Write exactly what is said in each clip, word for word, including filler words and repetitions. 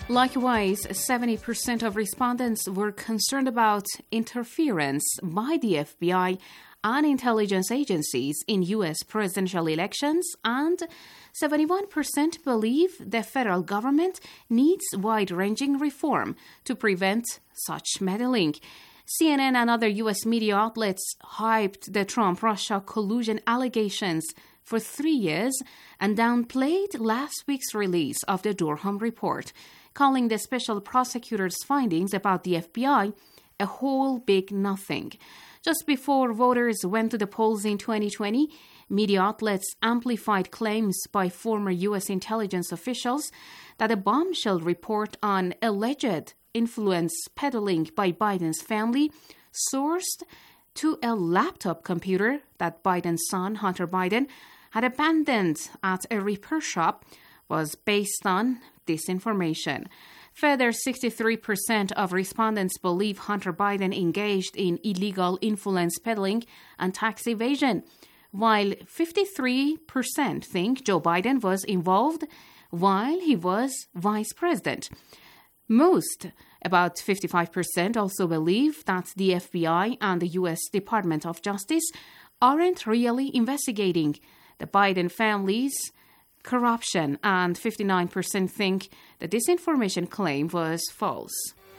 Likewise, seventy percent of respondents were concerned about interference by the F B I and intelligence agencies in U S presidential elections, and seventy-one percent believe the federal government needs wide-ranging reform to prevent such meddling. C N N and other U S media outlets hyped the Trump-Russia collusion allegations for three years and downplayed last week's release of the Durham report, calling the special prosecutor's findings about the F B I a whole big nothing. Just before voters went to the polls in twenty twenty, media outlets amplified claims by former U S intelligence officials that a bombshell report on alleged influence peddling by Biden's family, sourced to a laptop computer that Biden's son, Hunter Biden, had abandoned at a repair shop, was based on disinformation. Further, sixty-three percent of respondents believe Hunter Biden engaged in illegal influence peddling and tax evasion, while fifty-three percent think Joe Biden was involved while he was vice president. Most, about fifty-five percent, also believe that the F B I and the U S Department of Justice aren't really investigating the Biden family's corruption, and fifty-nine percent think the disinformation claim was false.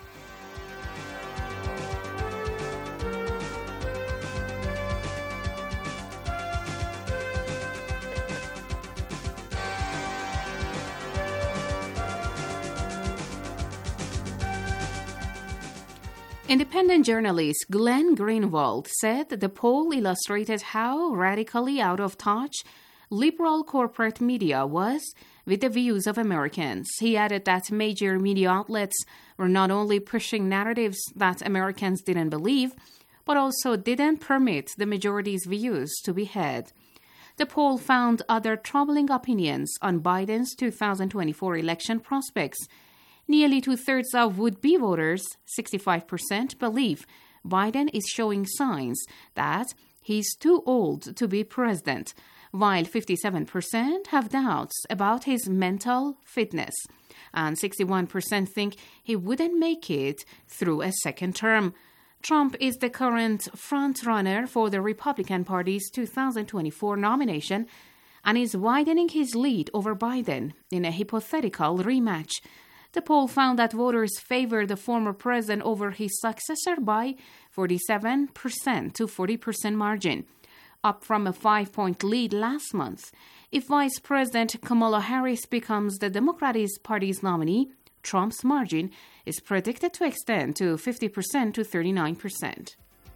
Independent journalist Glenn Greenwald said the poll illustrated how radically out of touch liberal corporate media was with the views of Americans. He added that major media outlets were not only pushing narratives that Americans didn't believe, but also didn't permit the majority's views to be heard. The poll found other troubling opinions on Biden's two thousand twenty-four election prospects. Nearly two-thirds of would-be voters, sixty-five percent, believe Biden is showing signs that he's too old to be president, while fifty-seven percent have doubts about his mental fitness, and sixty-one percent think he wouldn't make it through a second term. Trump is the current front-runner for the Republican Party's two thousand twenty-four nomination and is widening his lead over Biden in a hypothetical rematch. The poll found that voters favor the former president over his successor by forty-seven percent to forty percent margin, up from a five-point lead last month. If Vice President Kamala Harris becomes the Democratic Party's nominee, Trump's margin is predicted to extend to fifty percent to thirty-nine percent.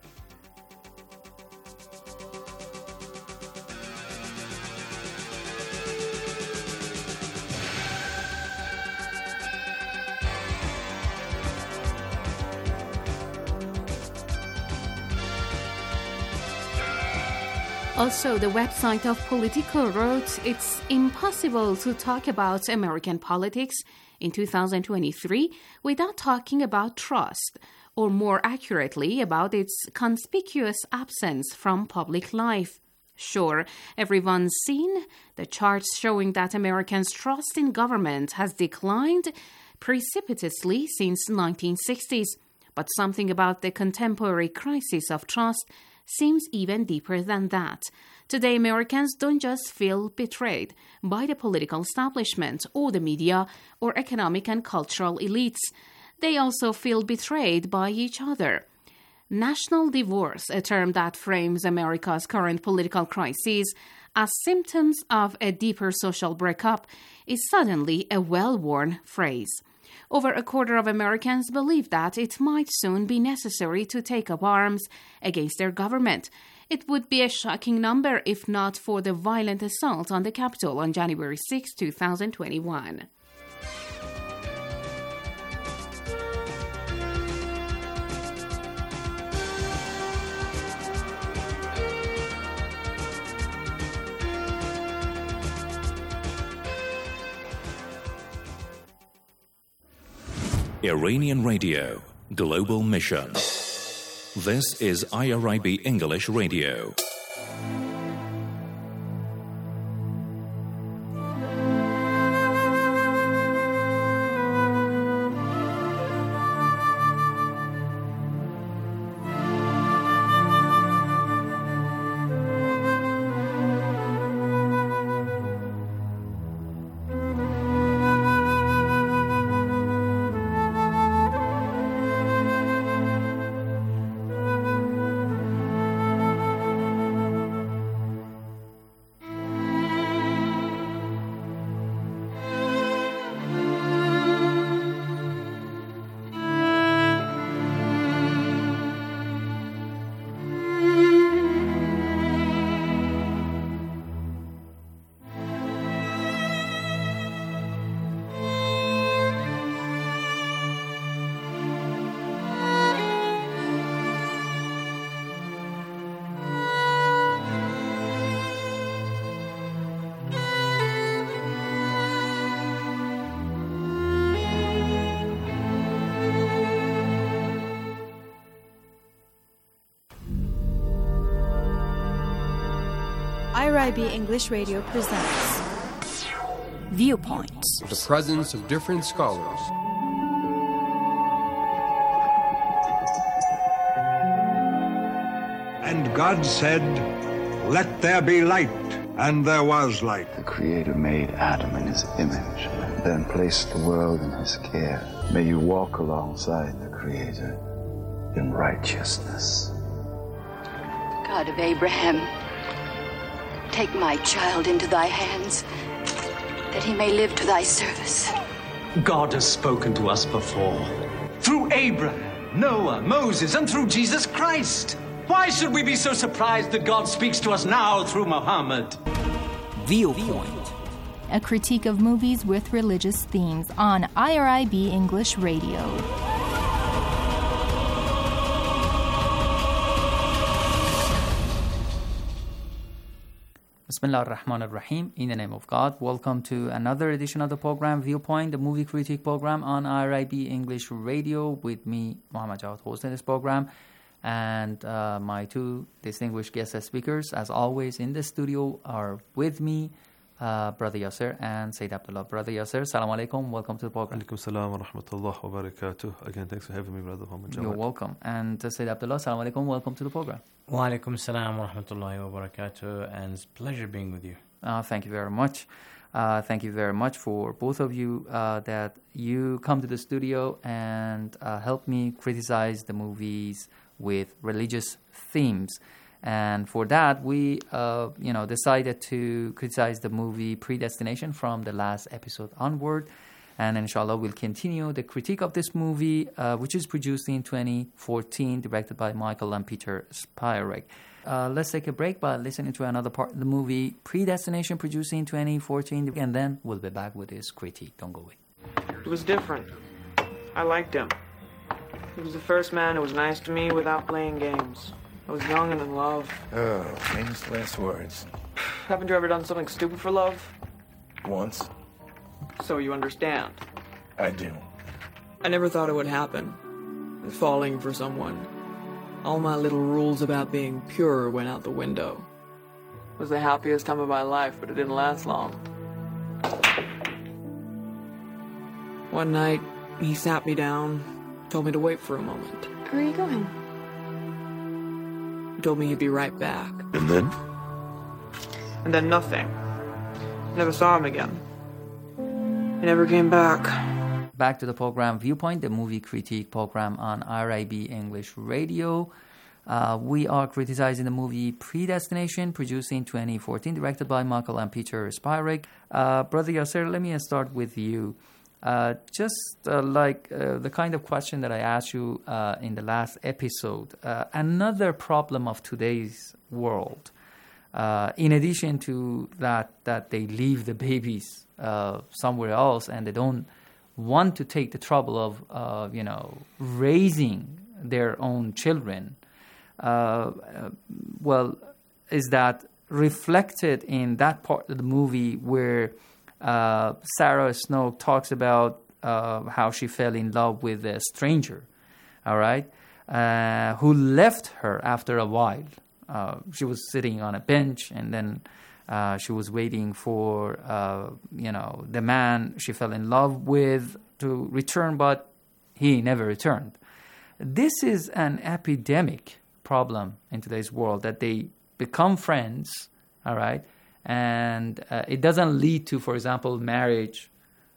Also, the website of Politico wrote it's impossible to talk about American politics in two thousand twenty-three without talking about trust, or more accurately, about its conspicuous absence from public life. Sure, everyone's seen the charts showing that Americans' trust in government has declined precipitously since the nineteen sixties, but something about the contemporary crisis of trust seems even deeper than that. Today, Americans don't just feel betrayed by the political establishment or the media or economic and cultural elites. They also feel betrayed by each other. National divorce, a term that frames America's current political crisis as symptoms of a deeper social breakup, is suddenly a well-worn phrase. Over a quarter of Americans believe that it might soon be necessary to take up arms against their government. It would be a shocking number if not for the violent assault on the Capitol on January sixth, twenty twenty-one. Iranian Radio, Global Mission. This is I R I B English Radio. I R I B English Radio presents Viewpoints. The presence of different scholars. And God said, "Let there be light," and there was light. The Creator made Adam in his image, then placed the world in his care. May you walk alongside the Creator in righteousness. God of Abraham, take my child into thy hands, that he may live to thy service. God has spoken to us before, through Abraham, Noah, Moses, and through Jesus Christ. Why should we be so surprised that God speaks to us now through Muhammad? Viewpoint, a critique of movies with religious themes on I R I B English Radio. Bismillah ar-Rahman ar-Rahim. In the name of God, welcome to another edition of the program Viewpoint, the movie critique program on I R I B English Radio. With me, Muhammad Jawad, hosting this program, and uh, my two distinguished guest speakers, as always, in the studio are with me, uh, Brother Yasser and Sayyid Abdullah. Brother Yasser, salam alaikum, welcome to the program. Alaikum salam wa rahmatullah wa barakatuh. Again, thanks for having me, Brother Muhammad Jawad. You're welcome. And uh, Sayyid Abdullah, salam alaikum, welcome to the program. Wa alaikum salam wa rahmatullahi wa barakatuh, and it's a pleasure being with you. Uh, thank you very much. Uh, thank you very much for both of you uh, that you come to the studio and uh, help me criticize the movies with religious themes. And for that, we uh, you know, decided to criticize the movie Predestination from the last episode onward. And inshallah, we'll continue the critique of this movie, uh, which is produced in twenty fourteen, directed by Michael and Peter Spyrek. Uh, let's take a break by listening to another part of the movie, Predestination, produced in twenty fourteen, and then we'll be back with his critique. Don't go away. It was different. I liked him. He was the first man who was nice to me without playing games. I was young and in love. Oh, famous last words. Haven't you ever done something stupid for love? Once. So you understand. I do. I never thought it would happen. Falling for someone. All my little rules about being pure went out the window. It was the happiest time of my life, but it didn't last long. One night, he sat me down, told me to wait for a moment. Where are you going? He told me he'd be right back. And then? And then nothing. Never saw him again. He never came back. Back to the program Viewpoint, the movie critique program on I R I B English Radio. Uh, we are criticizing the movie Predestination, produced in twenty fourteen, directed by Michael and Peter Spyrek. Uh, Brother Yasser, let me start with you. Uh, just uh, like uh, the kind of question that I asked you uh, in the last episode, uh, another problem of today's world, uh, in addition to that, that they leave the babies uh, somewhere else and they don't want to take the trouble of, uh, you know, raising their own children, uh, uh, well, is that reflected in that part of the movie where Uh, Sarah Snow talks about uh, how she fell in love with a stranger, all right, uh, who left her after a while. Uh, she was sitting on a bench, and then uh, she was waiting for, uh, you know, the man she fell in love with to return, but he never returned. This is an epidemic problem in today's world, that they become friends, all right, and uh, it doesn't lead to, for example, marriage,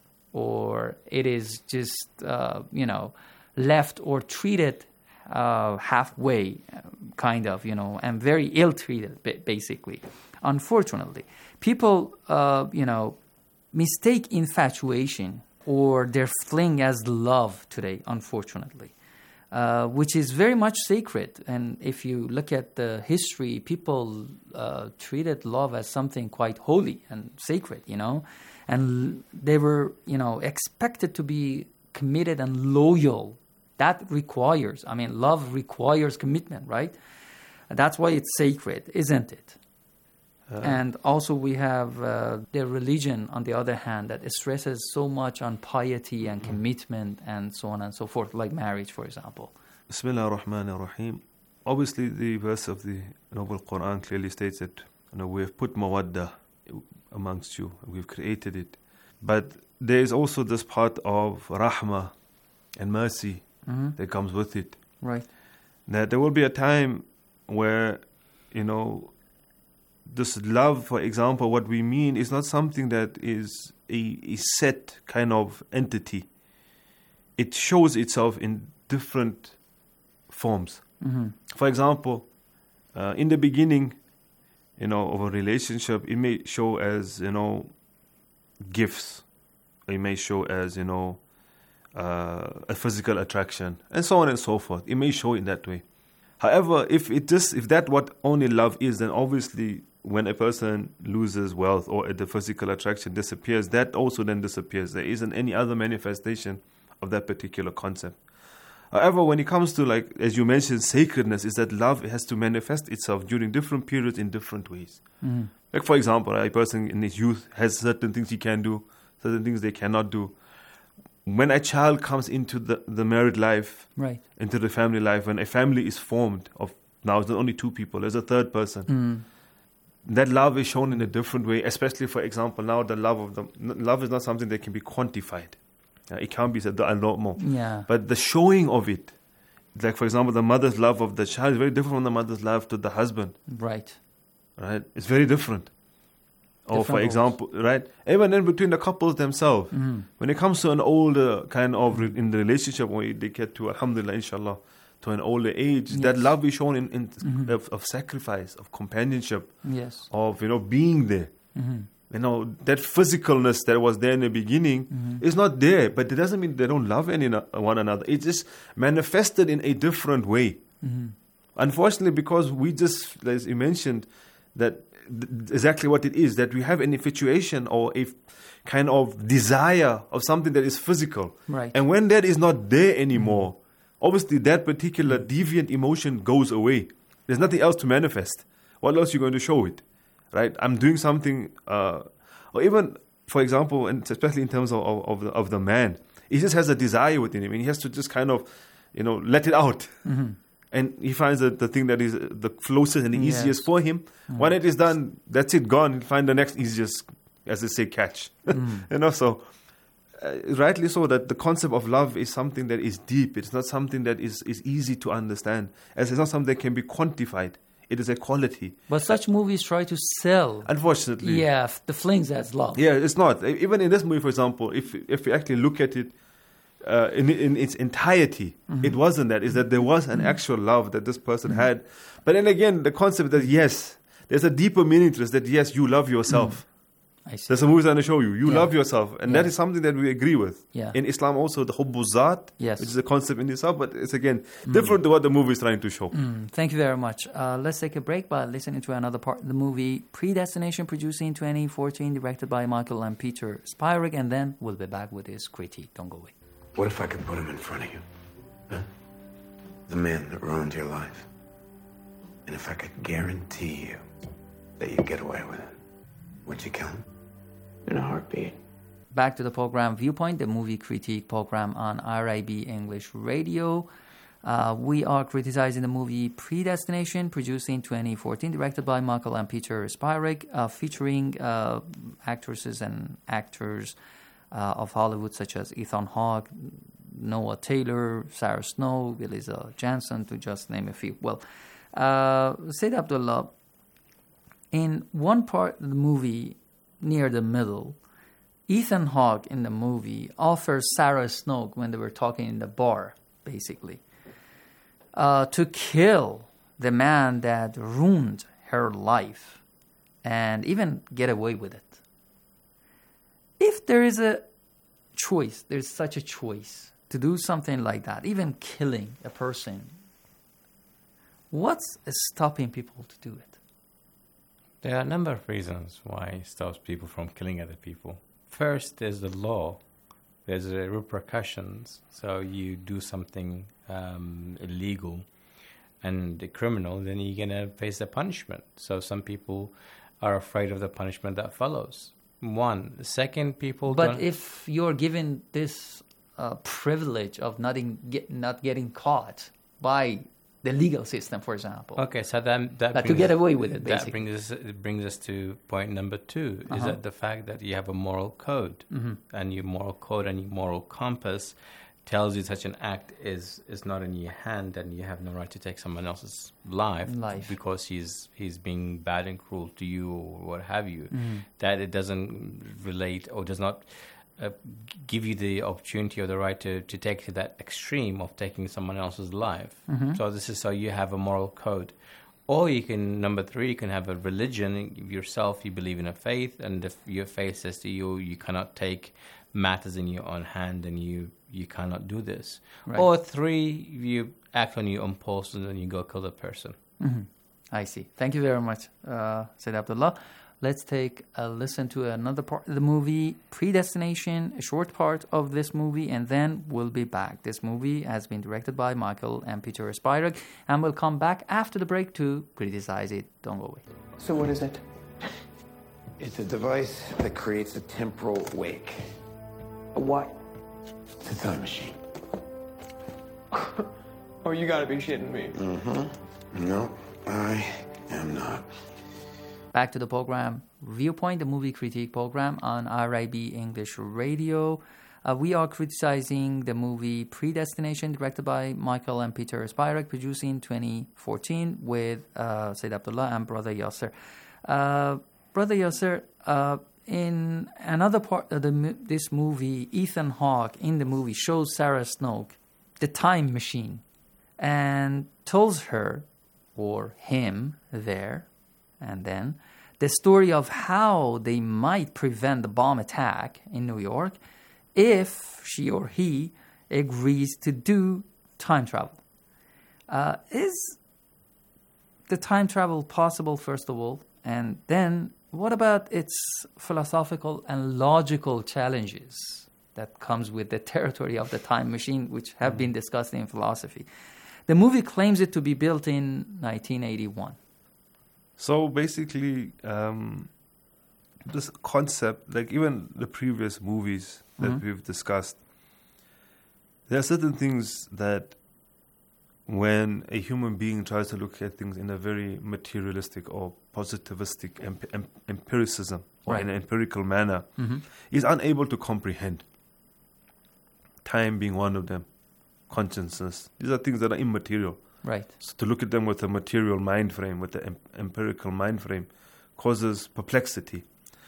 or it is just, uh, you know, left or treated uh, halfway, kind of, you know, and very ill-treated, basically. Unfortunately, people, uh, you know, mistake infatuation or their fling as love today, unfortunately. Uh, which is very much sacred. And if you look at the history, people uh, treated love as something quite holy and sacred, you know. And they were, you know, expected to be committed and loyal. That requires, I mean, love requires commitment, right? That's why it's sacred, isn't it? Uh, and also we have uh, the religion, on the other hand, that stresses so much on piety and commitment and so on and so forth, like marriage, for example. Bismillah ar-Rahman ar-Rahim. Obviously, the verse of the Noble Quran clearly states that You know, we've put mawadda amongst you. We've created it. But there is also this part of rahmah and mercy mm-hmm. that comes with it. Right. That there will be a time where, you know, this love, for example, what we mean is not something that is a, a set kind of entity. It shows itself in different forms. Mm-hmm. For example, uh, in the beginning, you know, of a relationship, it may show as, you know, gifts. It may show as, you know, uh, a physical attraction, and so on and so forth. It may show in that way. However, if it just if that what only love is, then obviously when a person loses wealth or the physical attraction disappears, that also then disappears. There isn't any other manifestation of that particular concept. However, when it comes to, like, as you mentioned, sacredness, is that love has to manifest itself during different periods in different ways. Mm-hmm. Like, for example, a person in his youth has certain things he can do, certain things they cannot do. When a child comes into the, the married life, right. into the family life, when a family is formed of, now it's not only two people, there's a third person. Mm. That love is shown in a different way, especially, for example, now the love of the, love is not something that can be quantified. Uh, it can't be said a lot more. Yeah. But the showing of it, like, for example, the mother's love of the child is very different from the mother's love to the husband. Right. Right? It's very different. Or, Different for example, right? Even in between the couples themselves, mm-hmm. when it comes to an older kind of, re- in the relationship, when they get to, alhamdulillah, inshallah, to an older age, yes. that love is shown in, in mm-hmm. of, of sacrifice, of companionship, yes. of, you know, being there. Mm-hmm. You know, that physicalness that was there in the beginning mm-hmm. is not there, but it doesn't mean they don't love any one another. It's just manifested in a different way. Mm-hmm. Unfortunately, because we just, as you mentioned, that th- exactly what it is, that we have an infatuation or a f- kind of desire of something that is physical. Right. And when that is not there anymore, mm-hmm. obviously that particular deviant emotion goes away. There's nothing else to manifest. What else are you going to show it? Right? I'm doing something, uh, or even, for example, and especially in terms of, of, of, the, of the man, he just has a desire within him, and he has to just kind of, you know, let it out. Mm-hmm. And he finds that the thing that is the closest and the Yes. easiest for him. Mm. When it is done, that's it, gone. He'll find the next easiest, as they say, catch. Mm. You know, so uh, rightly so that the concept of love is something that is deep. It's not something that is, is easy to understand, as it's not something that can be quantified. It is a quality. But such movies try to sell. Unfortunately. Yeah, f- the flings as love. Yeah, it's not. Even in this movie, for example, if if you actually look at it uh, in in its entirety, Mm-hmm. it wasn't that. It's that there was an actual love that this person mm-hmm. had. But then again, the concept that, yes, there's a deeper meaning to this, that yes, you love yourself. Mm. I see. There's a movie trying to show you. You Yeah. love yourself. And Yeah. that is something that we agree with. Yeah. In Islam also, the hubbu zat, Yes. which is a concept in itself, but it's again different to what the movie is trying to show. Mm, thank you very much. Uh, let's take a break by listening to another part of the movie, Predestination, produced in twenty fourteen, directed by Michael and Peter Spyrig, and then we'll be back with his critique. Don't go away. What if I could put him in front of you? Huh? The man that ruined your life. And if I could guarantee you that you'd get away with it, would you kill him? In a heartbeat. Back to the program Viewpoint, the movie critique program on R I B English Radio. Uh, we are criticizing the movie Predestination, produced in twenty fourteen, directed by Michael and Peter Spyrig, uh, featuring uh, actresses and actors uh, of Hollywood such as Ethan Hawke, Noah Taylor, Sarah Snow, Eliza Jansen, to just name a few. Well, uh, Sayyid Abdullah, in one part of the movie, near the middle, Ethan Hawke in the movie offers Sarah Snow, when they were talking in the bar, basically, uh, to kill the man that ruined her life and even get away with it. If there is a choice, there's such a choice to do something like that, even killing a person, what's stopping people to do it? There are a number of reasons why it stops people from killing other people. First, there's the law. There's the repercussions. So you do something um, illegal and a criminal, then you're going to face the punishment. So some people are afraid of the punishment that follows. One. Second, people But don't... if you're given this uh, privilege of not, in, get, not getting caught by the legal system, for example. Okay, so that, that like to get away with it, basically. That brings us, it brings us to point number two, is uh-huh. that the fact that you have a moral code, mm-hmm. and your moral code and your moral compass tells you such an act is, is not in your hand, and you have no right to take someone else's life, life. because he's he's being bad and cruel to you or what have you. Mm-hmm. That it doesn't relate or does not uh, give you the opportunity or the right to, to take to that extreme of taking someone else's life. Mm-hmm. So this is so you have a moral code. Or you can, number three, you can have a religion yourself. You believe in a faith, and if your faith says to you, you cannot take matters in your own hand, and you, you cannot do this. Right. Or three, you act on your impulse and then you go kill the person. Mm-hmm. I see. Thank you very much, uh, Said Abdullah. Let's take a listen to another part of the movie, Predestination, a short part of this movie, and then we'll be back. This movie has been directed by Michael and Peter Spyrak, and we'll come back after the break to criticize it. Don't go away. So what is it? It's a device that creates a temporal wake. A what? It's a time machine. Oh, you gotta be shitting me. Mm-hmm. No, I am not. Back to the program, Viewpoint, the movie critique program on R I B English Radio. Uh, we are criticizing the movie Predestination, directed by Michael and Peter Spyrak, produced in twenty fourteen with uh, Said Abdullah and Brother Yasser. Uh, Brother Yasser, uh, in another part of the, this movie, Ethan Hawke in the movie shows Sarah Snook the time machine and tells her, or him there, and then the story of how they might prevent the bomb attack in New York if she or he agrees to do time travel. Uh, is the time travel possible, first of all? And then what about its philosophical and logical challenges that comes with the territory of the time machine, which have been discussed in philosophy? The movie claims it to be built in nineteen eighty-one. So basically, um, this concept, like even the previous movies that Mm-hmm. we've discussed, there are certain things that when a human being tries to look at things in a very materialistic or positivistic emp- em- empiricism or Right. in an empirical manner, Mm-hmm. is unable to comprehend. Time being one of them, consciousness. These are things that are immaterial. Right. So to look at them with a material mind frame, with the em- empirical mind frame, causes perplexity.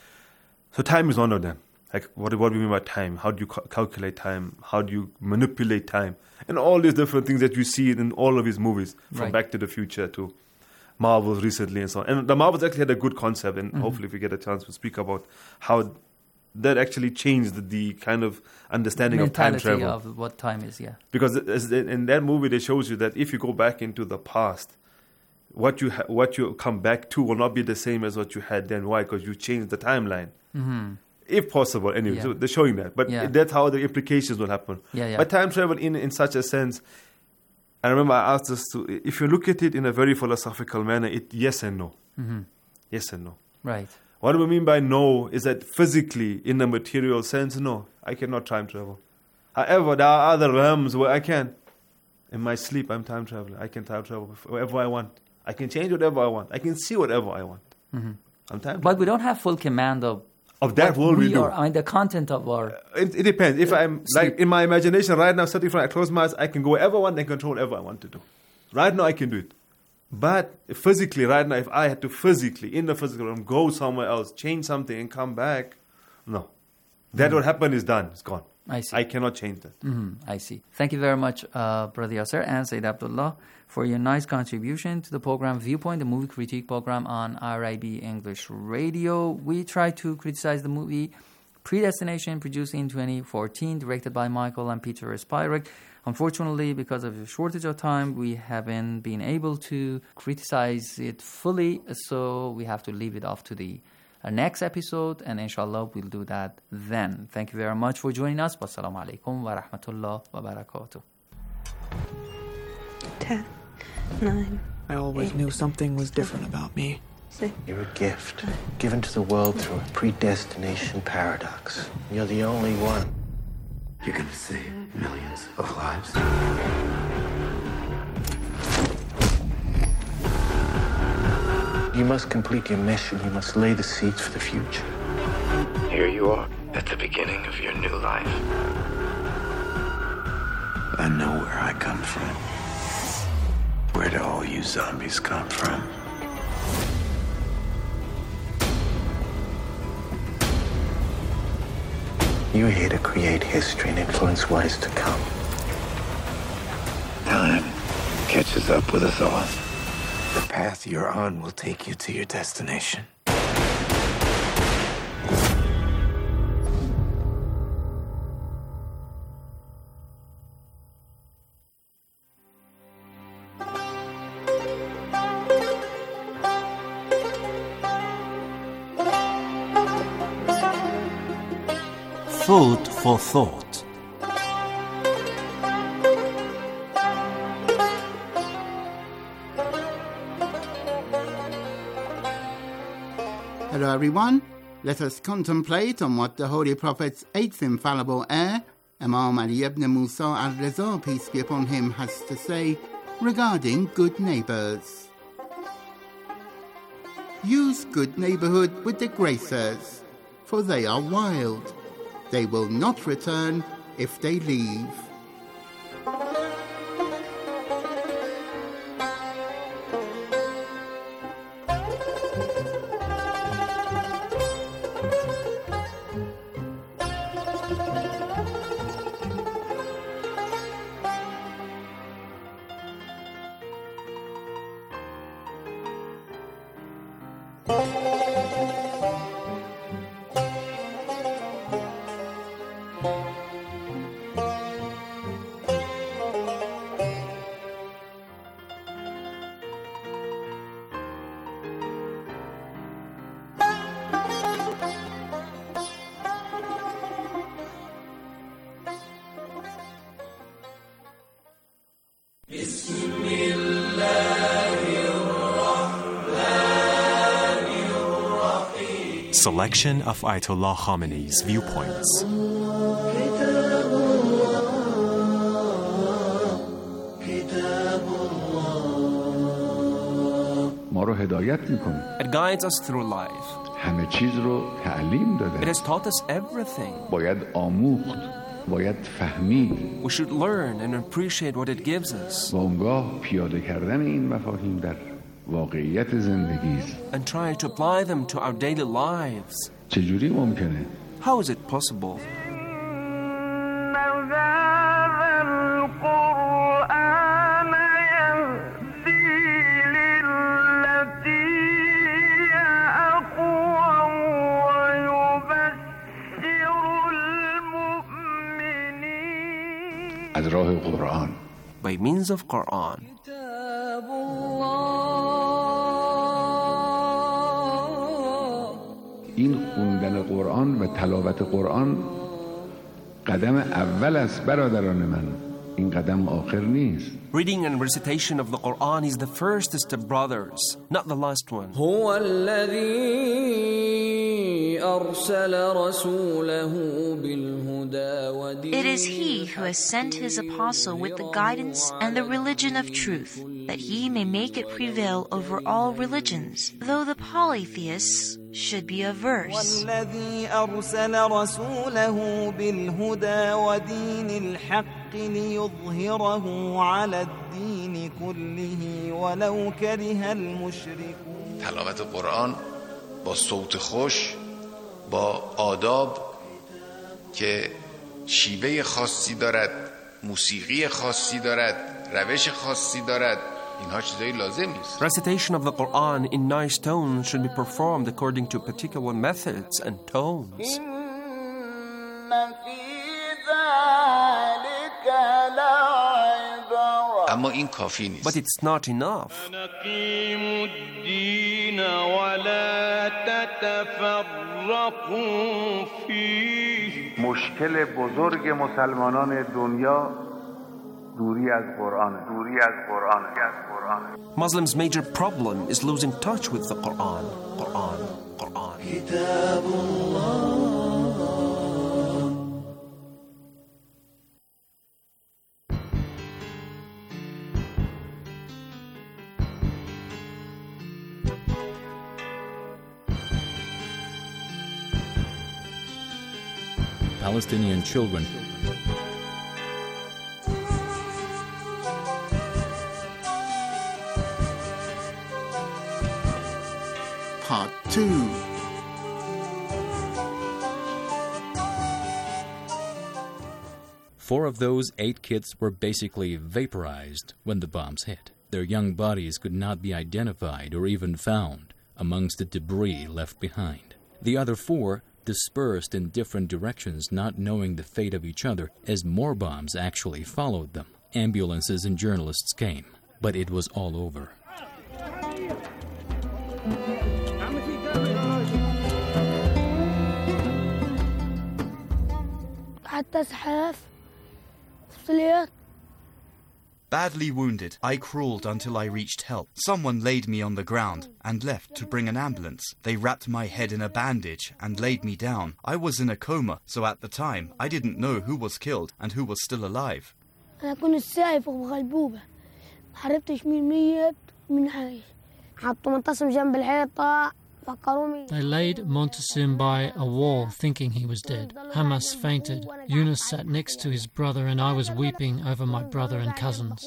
So time is one of them. Like, what, what do we mean by time? How do you ca- calculate time? How do you manipulate time? And all these different things that you see in all of his movies, from Right. Back to the Future to Marvels recently and so on. And the Marvels actually had a good concept, and Mhm. hopefully if we get a chance to speak about how that actually changed the kind of understanding of time Mentality travel. of what time is, yeah. Because as in that movie, they shows you that if you go back into the past, what you ha- what you come back to will not be the same as what you had then. Why? Because you changed the timeline, Mm-hmm. if possible. Anyway, Yeah. so they're showing that, but Yeah. that's how the implications will happen. Yeah, yeah. But time travel, in in such a sense, I remember I asked us to, if you look at it in a very philosophical manner, it yes and no, Mm-hmm. yes and no. Right. What do we mean by no is that physically, in a material sense, no, I cannot time travel. However, there are other realms where I can. In my sleep, I'm time traveling. I can time travel wherever I want. I can change whatever I want. I can see whatever I want. Mm-hmm. I'm time But we don't have full command of Of that what world we we do. are, I mean, the content of our... It, it depends. If I'm, like, in my imagination right now, sitting in front, I close my eyes, I can go wherever I want and control whatever I want to do. Right now, I can do it. But physically, right now, if I had to physically, in the physical realm, go somewhere else, change something and come back, no. That Mhm. what happened is done. It's gone. I see. I cannot change that. Mm-hmm. I see. Thank you very much, uh, Brother Yasser and Said Abdullah, for your nice contribution to the program Viewpoint, the movie critique program on R I B English Radio. We try to criticize the movie Predestination, produced in twenty fourteen, directed by Michael and Peter Spyrak. Unfortunately, because of a shortage of time, we haven't been able to criticize it fully, so we have to leave it off to the uh, next episode, and inshallah we'll do that then. Thank you very much for joining us. Wassalamu alaikum wa rahmatullah wa barakatuh. Ten, nine. I always eight, knew something was different about me. Six. You're a gift given to the world through a predestination paradox. You're the only one. You're gonna save millions of lives. You must complete your mission. You must lay the seeds for the future. Here you are, at the beginning of your new life. I know where I come from. Where do all you zombies come from? You're here to create history and influence what is to come. Time catches up with us all. The path you're on will take you to your destination. Food for thought. Hello everyone, let us contemplate on what the Holy Prophet's eighth infallible heir, Imam Ali ibn Musa al-Reza, peace be upon him, has to say regarding good neighbours. Use good neighbourhood with the gracers, for they are wild. They will not return if they leave. Selection of Ayatollah Khamenei's viewpoints. It guides us through life. It has taught us everything. We should learn and appreciate what it gives us. And try to apply them to our daily lives. How is it possible? By means of Quran. این خوندن قرآن و تلاوت قرآن قدم اول است برادران من. این قدم آخر نیست. Reading and recitation of the Quran is the first step, brothers, not the last one. هو الذي أرسل رسوله بالهدى ودين. It is He who has sent His apostle with the guidance and the religion of truth, that He may make it prevail over all religions, though the polytheists should be averse. والذي أرسل رسوله بالهدى ودين الحق ليظهره على الدين كله ولو كره المشركون. تلاوت قرآن با صوت خوش، با آداب که شیوه خاصی دارد، موسیقی خاصی دارد، روش خاصی دارد، اینها چیزایی لازم نیست. Recitation of the Quran in nice tones should be performed according to particular methods and tones. إن في ذلك لعبرة. اما این کافی نیست. But it's not enough. نقيم الدين ولا تتفرقوا فيه. مشکل بزرگ مسلمانان دنیا دوری از قرآن، دوری از قرآن، از قرآن. Muslims' major problem is losing touch with the Quran. Quran, Quran. كتاب الله. Palestinian children. Part two. Four of those eight kids were basically vaporized when the bombs hit. Their young bodies could not be identified or even found amongst the debris left behind. The other four dispersed in different directions, not knowing the fate of each other, as more bombs actually followed them. Ambulances and journalists came, but it was all over. Badly wounded, I crawled until I reached help. Someone laid me on the ground and left to bring an ambulance. They wrapped my head in a bandage and laid me down. I was in a coma, so at the time, I didn't know who was killed and who was still alive. أنا كنت سايف وغلبوبة عرفتش مين ميت ومين عايش حطوا منتصم جنب الحيطة. They laid Montasim by a wall thinking he was dead. Hamas fainted. Yunus sat next to his brother and I was weeping over my brother and cousins.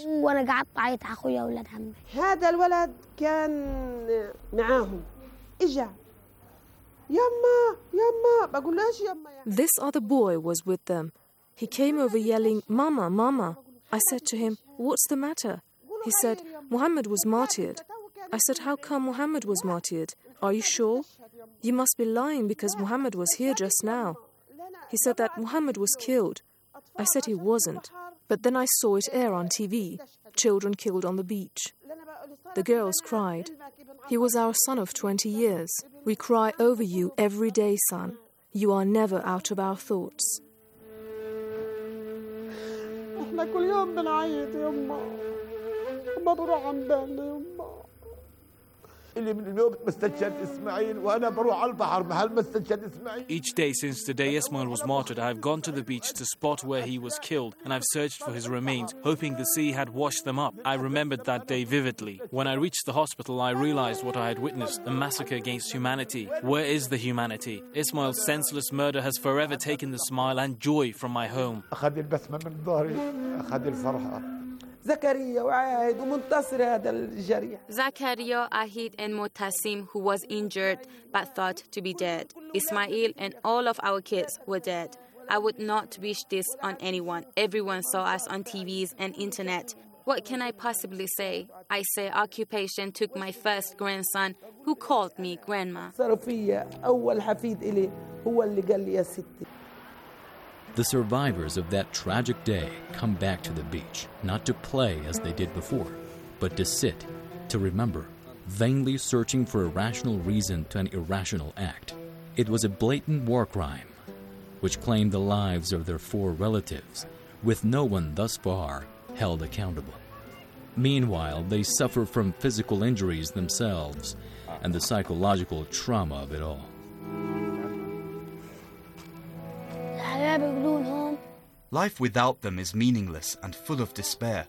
هذا الولد كان معاهم إجا يما يما بقولهاش يما. This other boy was with them. He came over yelling, Mama, Mama. I said to him, what's the matter? He said, Muhammad was martyred. I said, how come Muhammad was martyred? Are you sure? You must be lying because Muhammad was here just now. He said that Muhammad was killed. I said he wasn't. But then I saw it air on T V. Children killed on the beach. The girls cried. He was our son of twenty years. We cry over you every day, son. You are never out of our thoughts. احنا كل يوم بنعيط يما ما بروح عن بالنا يما اللي من اليوم مستشهد اسماعيل وانا بروح على البحر محل مستشهد اسماعيل. Each day since the day Ismail was martyred, I have gone to the beach to spot where he was killed, and I've searched for his remains, hoping the sea had washed them up. I remembered that day vividly. When I reached the hospital, I realized what I had witnessed, a massacre against humanity. Where is the humanity? Ismail's senseless murder has forever taken the smile and joy from my home. أخذ البسمة من ظهري أخذ الفرحة. Zakaria وعاهد ومنتصر هذا الجريح. Zakaria, Ahid and Motasim, who was injured but thought to be dead. Ismail and all of our kids were dead. I would not wish this on anyone. Everyone saw us on T Vs and internet. What can I possibly say? I say occupation took my first grandson, who called me grandma. أول حفيد إلي هو اللي قال لي يا ستي. The survivors of that tragic day come back to the beach, not to play as they did before, but to sit, to remember, vainly searching for a rational reason to an irrational act. It was a blatant war crime, which claimed the lives of their four relatives, with no one thus far held accountable. Meanwhile, they suffer from physical injuries themselves and the psychological trauma of it all. Life without them is meaningless and full of despair.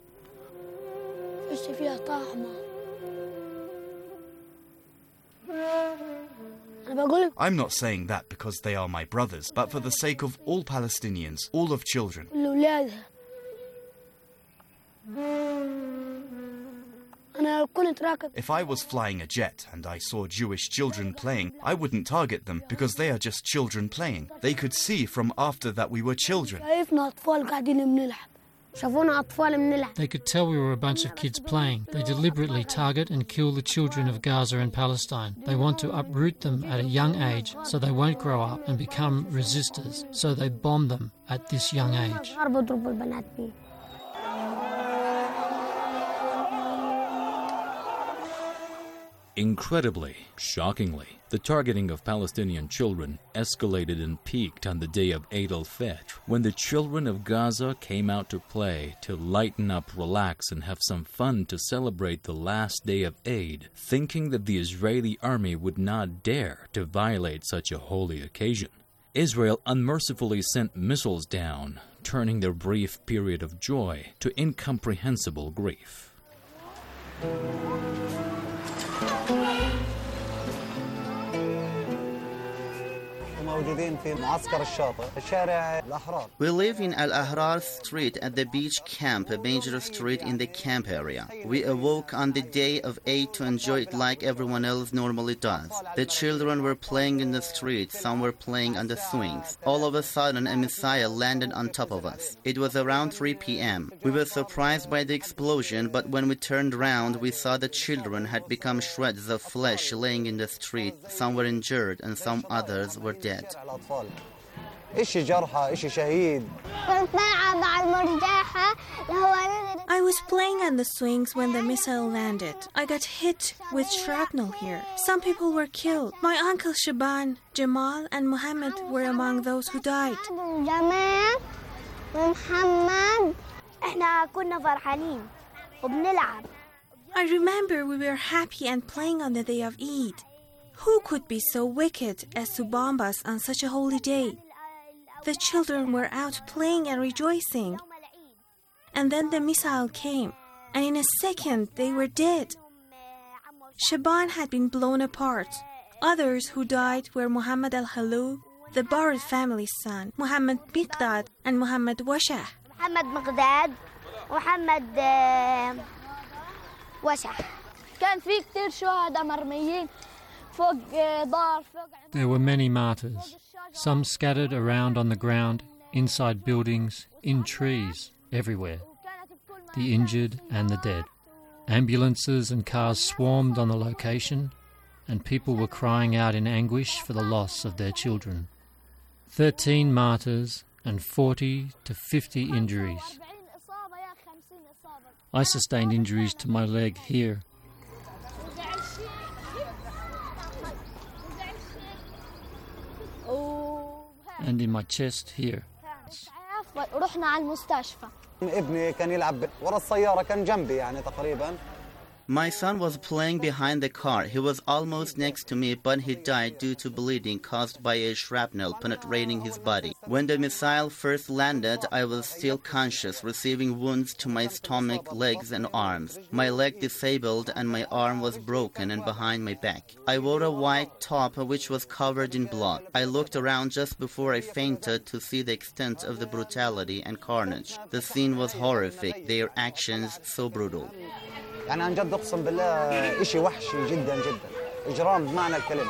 I'm not saying that because they are my brothers, but for the sake of all Palestinians, all of children. If I was flying a jet and I saw Jewish children playing, I wouldn't target them because they are just children playing. They could see from after that we were children. They could tell we were a bunch of kids playing. They deliberately target and kill the children of Gaza and Palestine. They want to uproot them at a young age so they won't grow up and become resistors. So they bomb them at this young age. Incredibly, shockingly, the targeting of Palestinian children escalated and peaked on the day of Eid al-Fitr, when the children of Gaza came out to play, to lighten up, relax, and have some fun to celebrate the last day of Eid, thinking that the Israeli army would not dare to violate such a holy occasion. Israel unmercifully sent missiles down, turning their brief period of joy to incomprehensible grief. We live in Al Ahrar Street at the beach camp, a major street in the camp area. We awoke on the day of Eid to enjoy it like everyone else normally does. The children were playing in the street, some were playing on the swings. All of a sudden, a missile landed on top of us. It was around three p.m. We were surprised by the explosion, but when we turned around, we saw the children had become shreds of flesh laying in the street. Some were injured and some others were dead. I was playing on the swings when the missile landed. I got hit with shrapnel here. Some people were killed. My uncle Shaban, Jamal, and Muhammad were among those who died. I remember we were happy and playing on the day of Eid. Who could be so wicked as to bomb us on such a holy day? The children were out playing and rejoicing. And then the missile came, and in a second they were dead. Shaban had been blown apart. Others who died were Muhammad al-Halou, the Barad family's son, Muhammad Miqdad, and Muhammad Washah. Muhammad Miqdad, Muhammad Washah. كان في كتير شهداء مرميين فوق دار. There were many martyrs, some scattered around on the ground, inside buildings, in trees, everywhere. The injured and the dead. Ambulances and cars swarmed on the location, and people were crying out in anguish for the loss of their children. Thirteen martyrs and forty to fifty injuries. I sustained injuries to my leg here. And in my chest here. My son was playing behind the car. He was almost next to me, but he died due to bleeding caused by a shrapnel penetrating his body. When the missile first landed, I was still conscious, receiving wounds to my stomach, legs, and arms. My leg disabled and my arm was broken and behind my back. I wore a white top which was covered in blood. I looked around just before I fainted to see the extent of the brutality and carnage. The scene was horrific, their actions so brutal. يعني عن جد اقسم بالله إشي وحشي جدا جدا إجرام بمعنى الكلمة.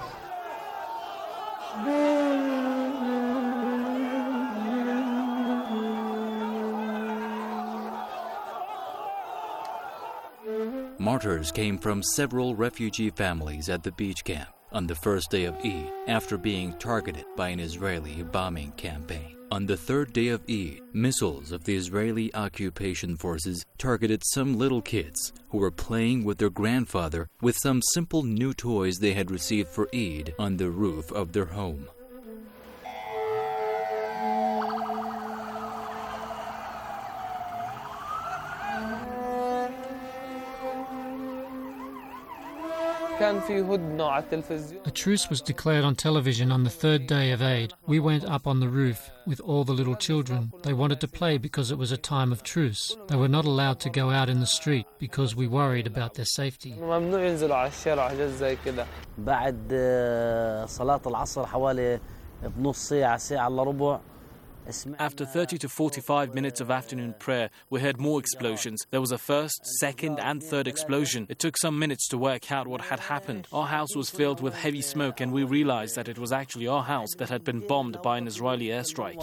Martyrs came from several refugee families at the beach camp on the first day of Eid after being targeted by an Israeli bombing campaign. On the third day of Eid, missiles of the Israeli occupation forces targeted some little kids who were playing with their grandfather with some simple new toys they had received for Eid on the roof of their home. A truce was declared on television on the third day of Eid. We went up on the roof with all the little children. They wanted to play because it was a time of truce. They were not allowed to go out in the street because we worried about their safety. After thirty to forty-five minutes of afternoon prayer, we heard more explosions. There was a first, second and third explosion. It took some minutes to work out what had happened. Our house was filled with heavy smoke and we realized that it was actually our house that had been bombed by an Israeli airstrike.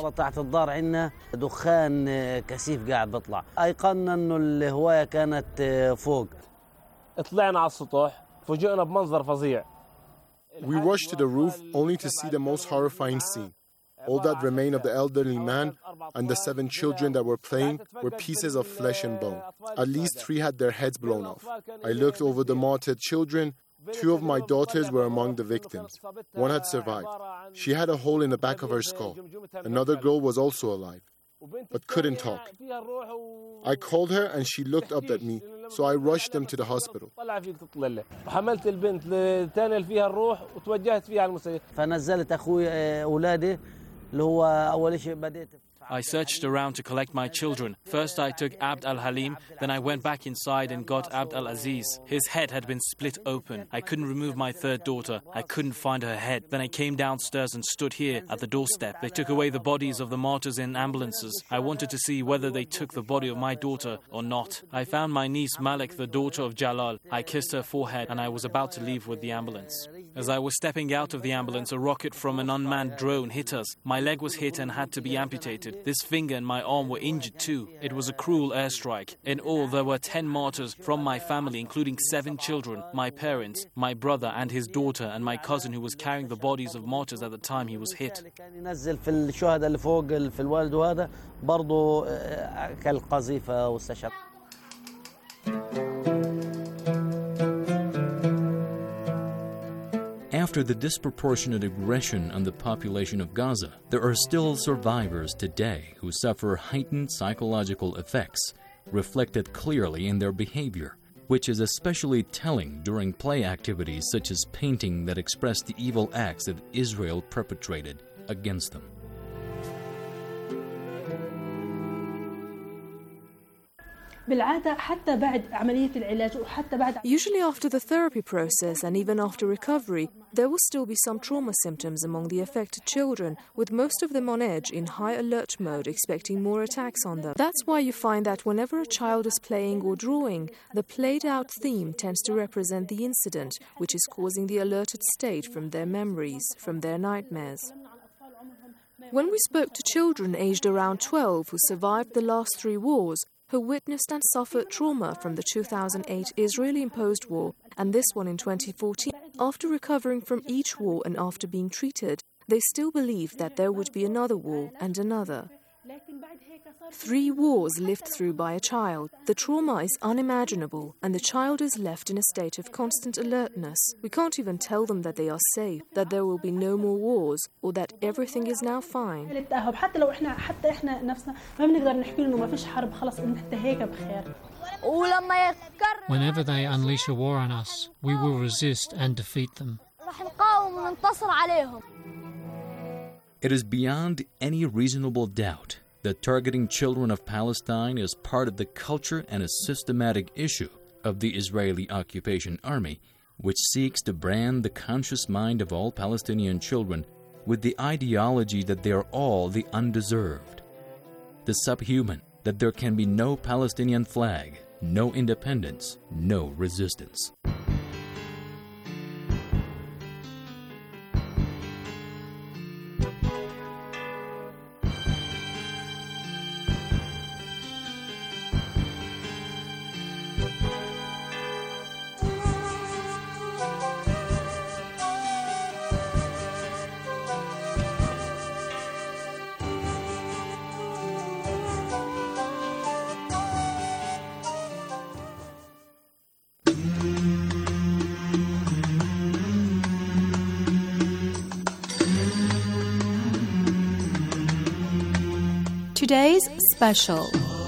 We rushed to the roof only to see the most horrifying scene. All that remained of the elderly man and the seven children that were playing were pieces of flesh and bone. At least three had their heads blown off. I looked over the martyred children. Two of my daughters were among the victims. One had survived. She had a hole in the back of her skull. Another girl was also alive, but couldn't talk. I called her and she looked up at me, so I rushed them to the hospital. I searched around to collect my children. First I took Abd al-Halim, then I went back inside and got Abd al-Aziz. His head had been split open. I couldn't remove my third daughter. I couldn't find her head. Then I came downstairs and stood here at the doorstep. They took away the bodies of the martyrs in ambulances. I wanted to see whether they took the body of my daughter or not. I found my niece Malik, the daughter of Jalal. I kissed her forehead and I was about to leave with the ambulance. As I was stepping out of the ambulance, a rocket from an unmanned drone hit us. My leg was hit and had to be amputated. This finger and my arm were injured too. It was a cruel airstrike. In all, there were ten martyrs from my family, including seven children, my parents, my brother and his daughter, and my cousin who was carrying the bodies of martyrs at the time he was hit. After the disproportionate aggression on the population of Gaza, there are still survivors today who suffer heightened psychological effects, reflected clearly in their behavior, which is especially telling during play activities such as painting that express the evil acts that Israel perpetrated against them. Usually after the therapy process and even after recovery, there will still be some trauma symptoms among the affected children, with most of them on edge in high alert mode, expecting more attacks on them. That's why you find that whenever a child is playing or drawing, the played-out theme tends to represent the incident, which is causing the alerted state from their memories, from their nightmares. When we spoke to children aged around twelve who survived the last three wars, who witnessed and suffered trauma from the two thousand eight Israeli-imposed war and this one in twenty fourteen, after recovering from each war and after being treated, they still believed that there would be another war and another. Three wars lived through by a child. The trauma is unimaginable, and the child is left in a state of constant alertness. We can't even tell them that they are safe, that there will be no more wars, or that everything is now fine. Whenever they unleash a war on us, we will resist and defeat them. It is beyond any reasonable doubt that targeting children of Palestine is part of the culture and a systematic issue of the Israeli occupation army, which seeks to brand the conscious mind of all Palestinian children with the ideology that they are all the undeserved, the subhuman, that there can be no Palestinian flag, no independence, no resistance. Today's special.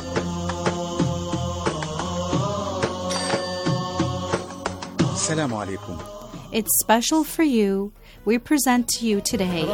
Assalamu alaikum. It's special for you. We present to you today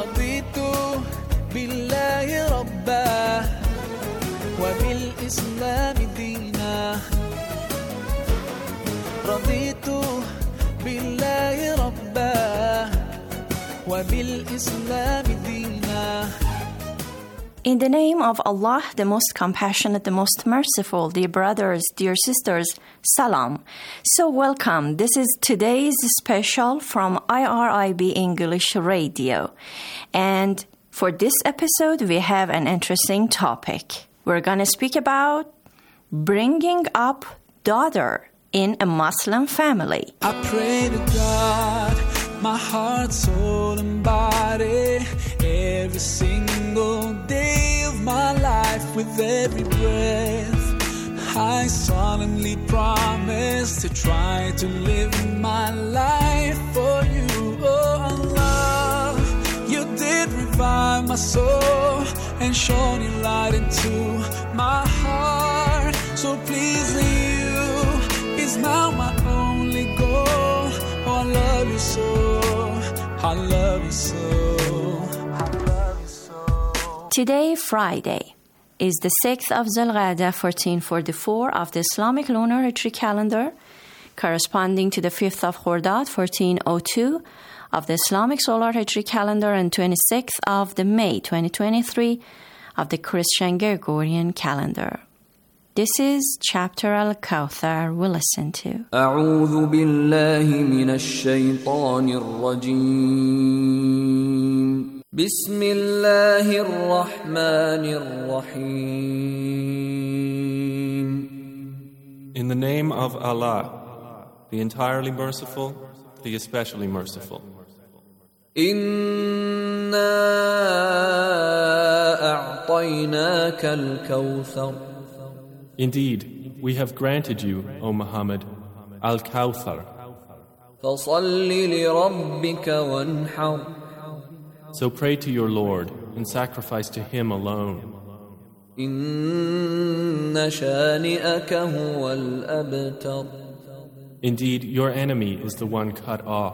In the name of Allah, the most compassionate, the most merciful, dear brothers, dear sisters, salam. So welcome. This is today's special from I R I B English Radio. And for this episode, we have an interesting topic. We're going to speak about bringing up daughter in a Muslim family. I pray to God, my heart, soul, and body, every single day of my life, with every breath, I solemnly promise to try to live my life for you, oh Allah. You did revive my soul and shone your light into my heart, so pleasing you is now my only goal. Oh, I love you so, I love you so. Today, Friday, is the sixth of Zulqa'dah, fourteen forty-four of the Islamic lunar Hijri calendar, corresponding to the fifth of Khordad, fourteen oh two of the Islamic solar Hijri calendar, and twenty-sixth of the May, twenty twenty-three of the Christian Gregorian calendar. This is chapter Al-Kawthar we'll listen to. أعوذ بالله من الشيطان الرجيم بسم الله الرحمن الرحيم. In the name of Allah, the entirely merciful, the especially merciful. إنا أعطيناك الكوثر. Indeed, we have granted you, O Muhammad, Al-Kawthar. فصل لربك وانحر. So pray to your Lord and sacrifice to Him alone. إن شانئك هو الأبتر. Indeed, your enemy is the one cut off.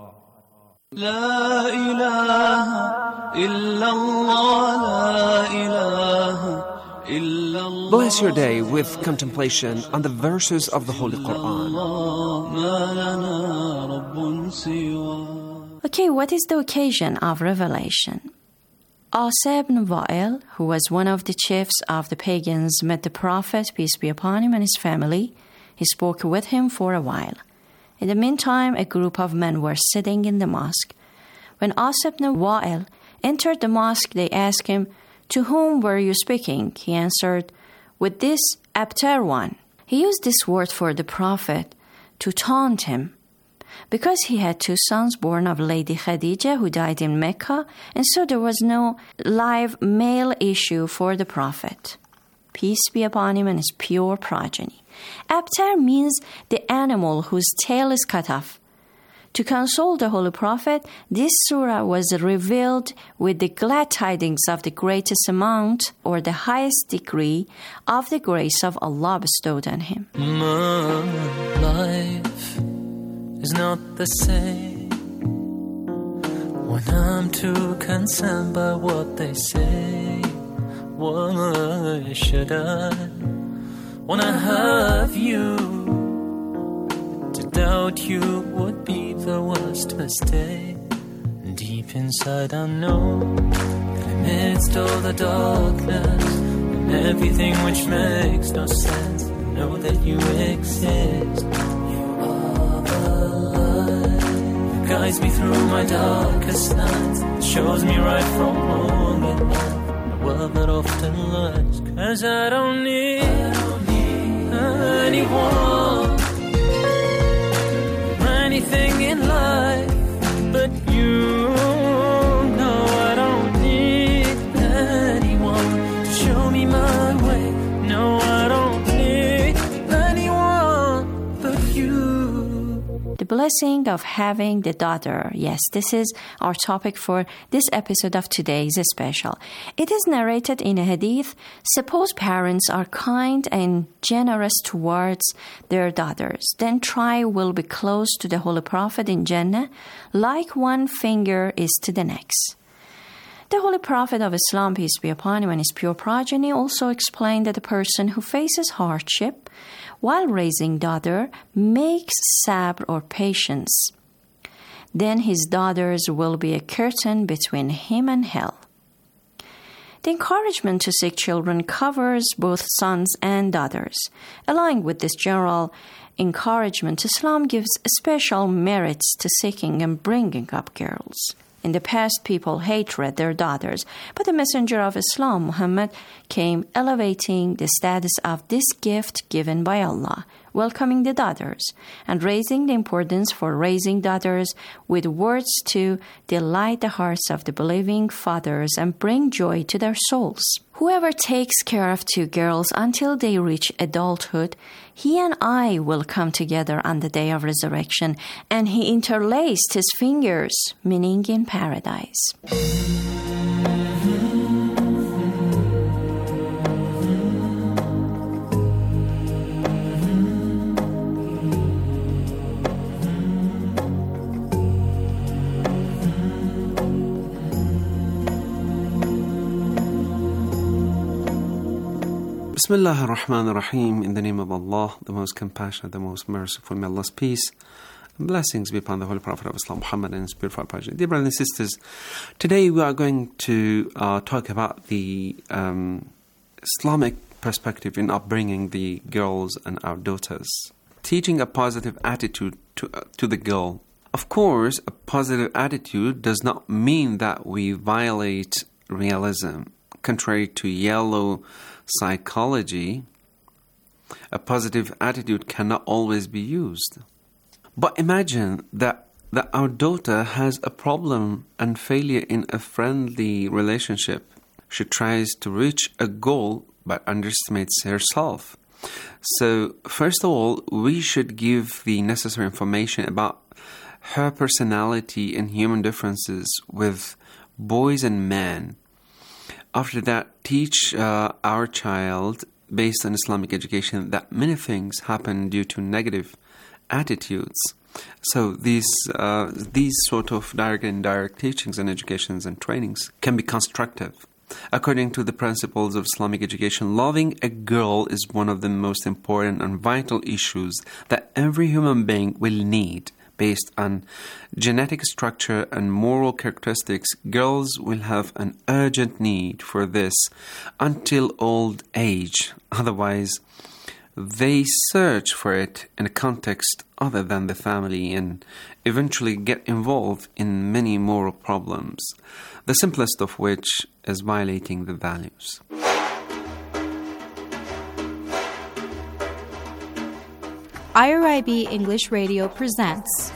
لا إله إلا الله لا إله إلا الله. Bless your day with contemplation on the verses of the Holy Quran. ما لنا رب سواه. Okay, what is the occasion of revelation? Asa ibn Wa'il, who was one of the chiefs of the pagans, met the Prophet, peace be upon him, and his family. He spoke with him for a while. In the meantime, a group of men were sitting in the mosque. When Asa ibn Wa'il entered the mosque, they asked him, "To whom were you speaking?" He answered, "With this Abtar one." He used this word for the Prophet to taunt him, because he had two sons born of Lady Khadija, who died in Mecca, and so there was no live male issue for the Prophet, peace be upon him, and his pure progeny. Abtar means the animal whose tail is cut off. To console the Holy Prophet, this surah was revealed with the glad tidings of the greatest amount, or the highest degree, of the grace of Allah bestowed on him. My life is not the same when I'm too concerned by what they say. Why should I, when I have you, to doubt you would be the worst mistake. Deep inside I know that amidst all the darkness and everything which makes no sense, I know that you exist. Guides me through my darkest nights, shows me right from wrong at night, the world that often lies. Cause I don't need, I don't need anyone, anything in life but you. No, I don't need anyone to show me my way. No, I don't need anyone but you. The blessing of having the daughter. Yes, this is our topic for this episode of today's special. It is narrated in a hadith. Suppose parents are kind and generous towards their daughters, then try will be close to the Holy Prophet in Jannah, like one finger is to the next. The Holy Prophet of Islam, peace be upon him, and his pure progeny also explained that a person who faces hardship while raising daughter makes sabr or patience, then his daughters will be a curtain between him and hell. The encouragement to seek children covers both sons and daughters. Along with this general encouragement, Islam gives special merits to seeking and bringing up girls. In the past, people hated their daughters, but the messenger of Islam, Muhammad, came elevating the status of this gift given by Allah, welcoming the daughters, and raising the importance for raising daughters with words to delight the hearts of the believing fathers and bring joy to their souls. Whoever takes care of two girls until they reach adulthood, he and I will come together on the day of resurrection, and he interlaced his fingers, meaning in paradise. Bismillah ar-Rahman ar-Rahim. In the name of Allah, the most compassionate, the most merciful. May Allah's peace and blessings be upon the Holy Prophet of Islam, Muhammad, and his beautiful progeny. Dear brothers and sisters, today we are going to uh, talk about the um, Islamic perspective in upbringing the girls and our daughters. Teaching a positive attitude to, uh, to the girl. Of course, a positive attitude does not mean that we violate realism. Contrary to yellow psychology, a positive attitude cannot always be used. But imagine that, that our daughter has a problem and failure in a friendly relationship. She tries to reach a goal but underestimates herself. So, first of all, we should give the necessary information about her personality and human differences with boys and men. After that, teach uh, our child, based on Islamic education, that many things happen due to negative attitudes. So these uh, these sort of direct and indirect teachings and educations and trainings can be constructive. According to the principles of Islamic education, loving a girl is one of the most important and vital issues that every human being will need. Based on genetic structure and moral characteristics, girls will have an urgent need for this until old age. Otherwise, they search for it in a context other than the family and eventually get involved in many moral problems, the simplest of which is violating the values. I R I B English Radio presents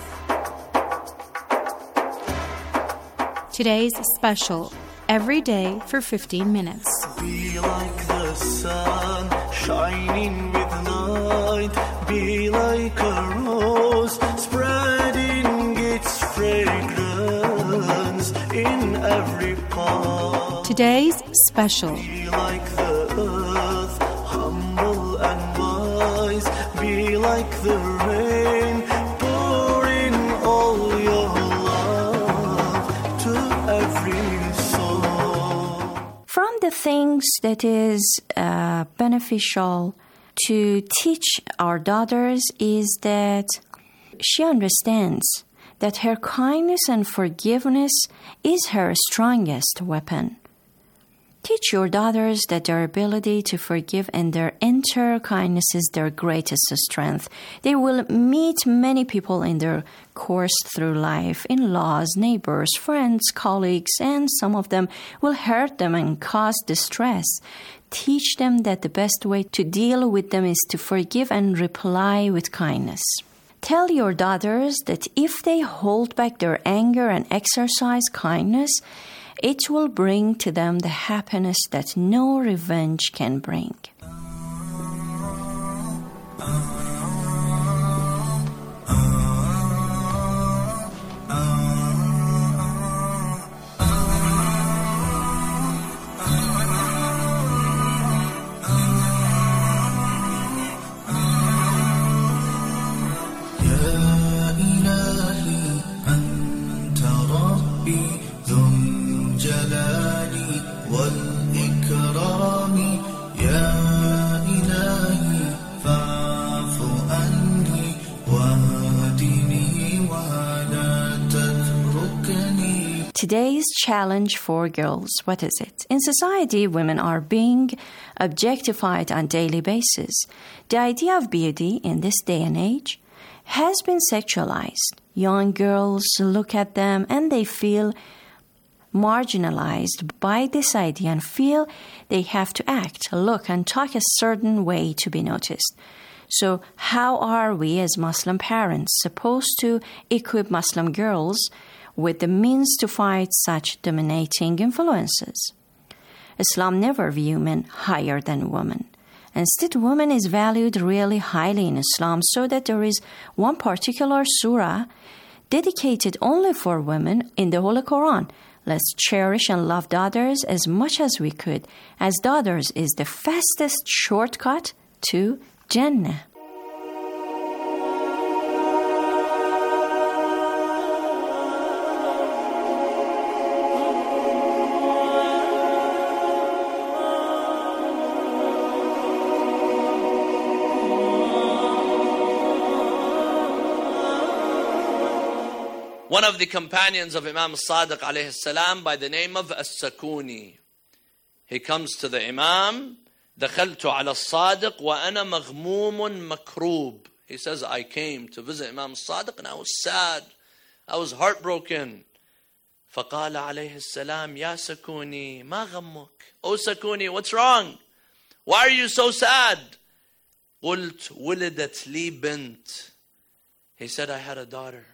today's special, Every Day for fifteen minutes. Be like the sun, shining with light. Be like a rose, spreading its fragrance in every part. Today's special. Be like the earth, humble and wise. Be like the rain, pour in all your love to every soul. From the things that is uh, beneficial to teach our daughters is that she understands that her kindness and forgiveness is her strongest weapon. Teach your daughters that their ability to forgive and their inner kindness is their greatest strength. They will meet many people in their course through life, in-laws, neighbors, friends, colleagues, and some of them will hurt them and cause distress. Teach them that the best way to deal with them is to forgive and reply with kindness. Tell your daughters that if they hold back their anger and exercise kindness, it will bring to them the happiness that no revenge can bring. Today's challenge for girls, what is it? In society, women are being objectified on a daily basis. The idea of beauty in this day and age has been sexualized. Young girls look at them and they feel marginalized by this idea and feel they have to act, look, and talk a certain way to be noticed. So how are we as Muslim parents supposed to equip Muslim girls with the means to fight such dominating influences? Islam never views men higher than women. Instead, woman is valued really highly in Islam, so that there is one particular surah dedicated only for women in the Holy Quran. Let's cherish and love daughters as much as we could, as daughters is the fastest shortcut to Jannah. one of the companions of Imam Sadiq alayhi salam by the name of As-Sakuni. He comes to the Imam, دخلت على الصادق وأنا مغموم مكروب. He says, I came to visit Imam Sadiq and I was sad. I was heartbroken. فقال عليه السلام يا سكوني ما غمك. Oh Sakuni, what's wrong? Why are you so sad? قلت ولدت لي بنت. He said, I had a daughter.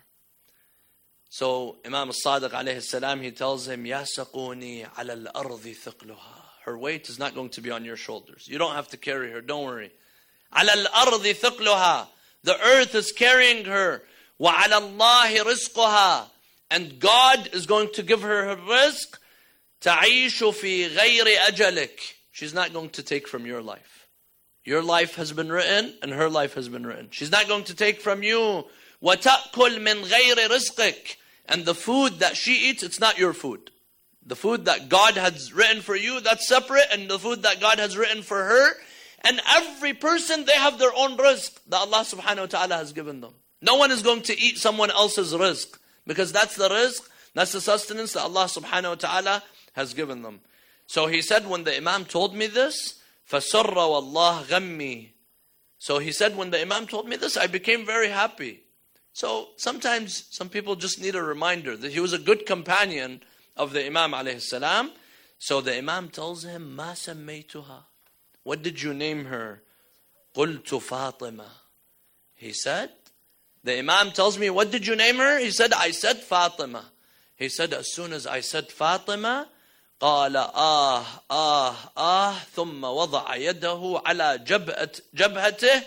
So Imam Sadiq alayhi salam, he tells him, يا سكوني على الأرض ثقلها. Her weight is not going to be on your shoulders. You don't have to carry her, don't worry. على الأرض ثقلها. The earth is carrying her. وعلى الله رزقها. And God is going to give her her rizq. تعيش في غير أجلك. She's not going to take from your life. Your life has been written and her life has been written. She's not going to take from you. وتأكل من غير رزقك. And the food that she eats, it's not your food. The food that God has written for you, that's separate, and the food that God has written for her. And every person, they have their own rizq that Allah subhanahu wa ta'ala has given them. No one is going to eat someone else's rizq, because that's the rizq, that's the sustenance that Allah subhanahu wa ta'ala has given them. So he said, when the Imam told me this, فَسَرَّ وَاللَّهِ غَمِّي. So he said, when the Imam told me this, I became very happy. So sometimes some people just need a reminder that he was a good companion of the Imam alayhi salam. So the Imam tells him, مَا سَمَّيْتُهَا. What did you name her? قُلْتُ فَاطِمَةً. He said, the Imam tells me, what did you name her? He said, I said Fatima. He said, as soon as I said Fatima, قال آه آه آه ثم وضع يده على جبهة جبهته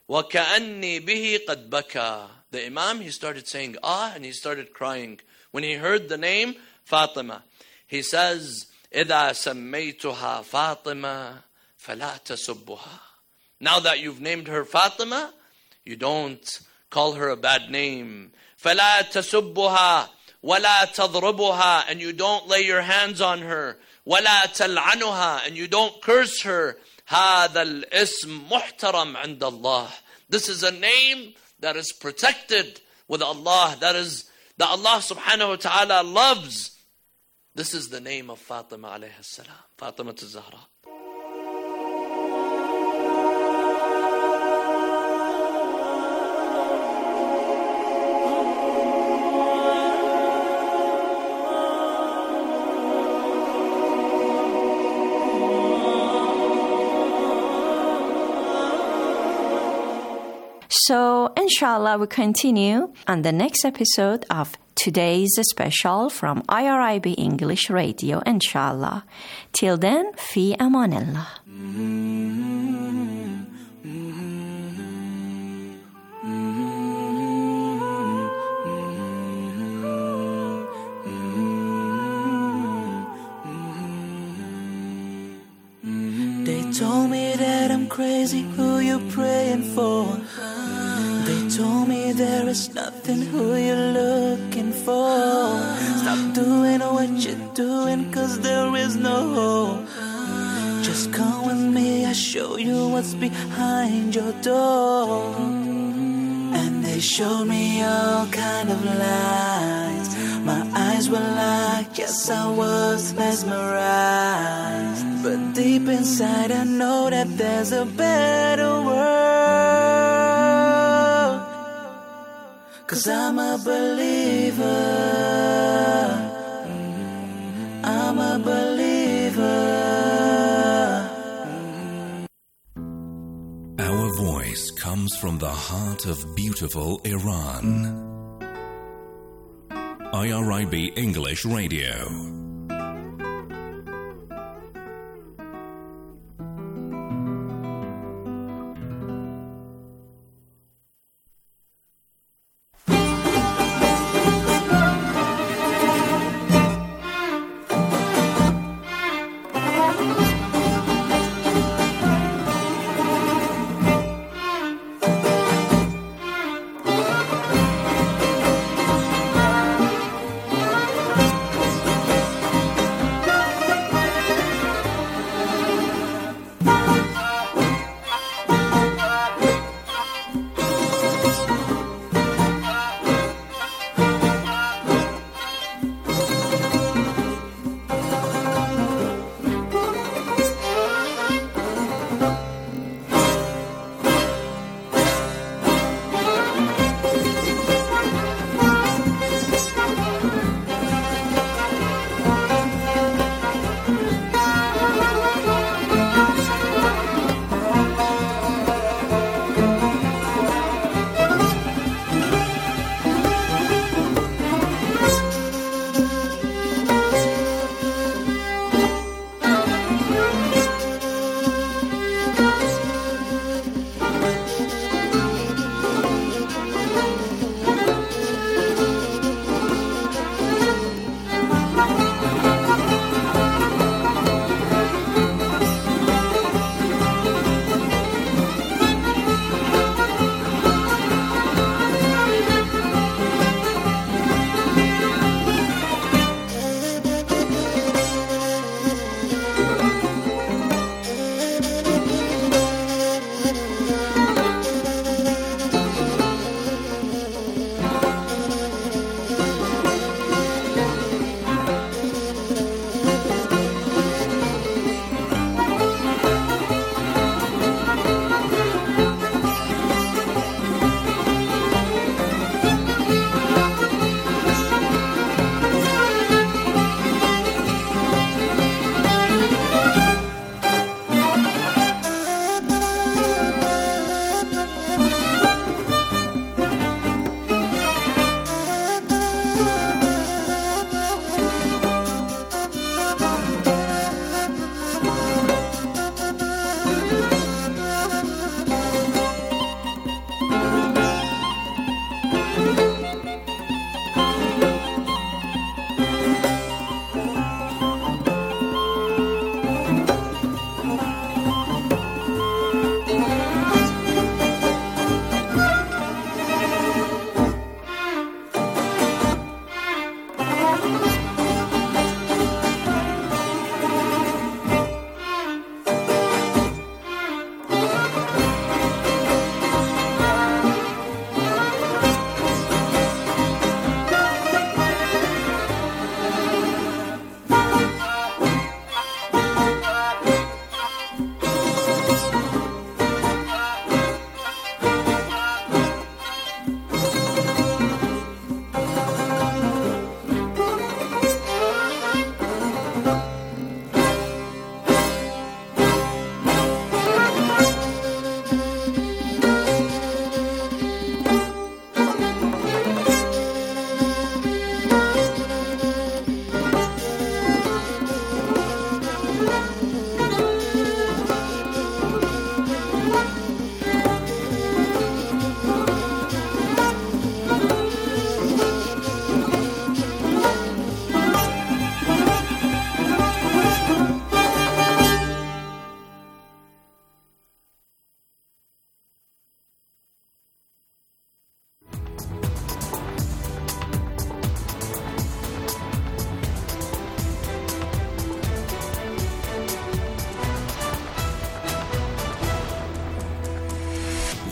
وكأني به قد بكى. The Imam, he started saying ah, and he started crying when he heard the name Fatima. He says, إذا سميتها فاطمة فلا تسبها. Now that you've named her Fatima, you don't call her a bad name. فلا تسبها ولا تضربها, and you don't lay your hands on her. ولا تلعنها, and you don't curse her. هذا الاسم محترم عند الله. This is a name that is protected with Allah, that is that Allah subhanahu wa ta'ala loves. This is the name of Fatima alayhi salam, Fatima az-Zahra. So, inshallah, we continue on the next episode of today's special from I R I B English Radio, inshallah. Till then, fi amanillah. They told me that I'm crazy, who you praying for? They told me there is nothing, who you're looking for. Stop doing what you're doing, cause there is no hope. Just come with me, I'll show you what's behind your door. And they showed me all kind of lies. My eyes were like, yes, I was mesmerized. But deep inside I know that there's a better world. Cause I'm a believer. I'm a believer. Our voice comes from the heart of beautiful Iran. I R I B English Radio.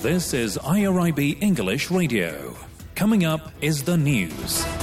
This is I R I B English Radio. Coming up is the news.